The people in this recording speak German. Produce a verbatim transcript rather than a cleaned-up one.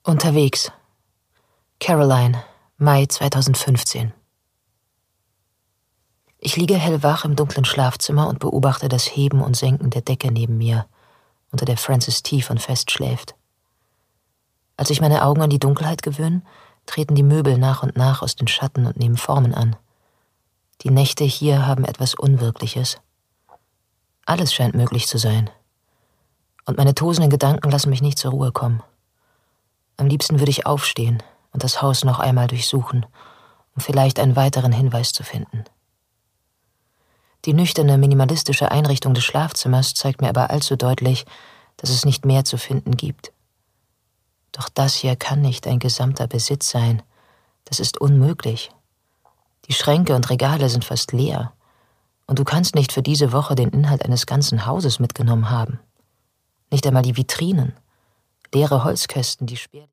Unterwegs. Caroline, Mai zweitausendfünfzehn. Ich liege hellwach im dunklen Schlafzimmer und beobachte das Heben und Senken der Decke neben mir, unter der Frances tief und fest schläft. Als sich meine Augen an die Dunkelheit gewöhnen, treten die Möbel nach und nach aus den Schatten und nehmen Formen an. Die Nächte hier haben etwas Unwirkliches. Alles scheint möglich zu sein. Und meine tosenden Gedanken lassen mich nicht zur Ruhe kommen. Am liebsten würde ich aufstehen und das Haus noch einmal durchsuchen, um vielleicht einen weiteren Hinweis zu finden. Die nüchterne, minimalistische Einrichtung des Schlafzimmers zeigt mir aber allzu deutlich, dass es nicht mehr zu finden gibt. Doch das hier kann nicht ein gesamter Besitz sein. Das ist unmöglich. Die Schränke und Regale sind fast leer. Und du kannst nicht für diese Woche den Inhalt eines ganzen Hauses mitgenommen haben. Nicht einmal die Vitrinen. Leere Holzkästen, die spärlich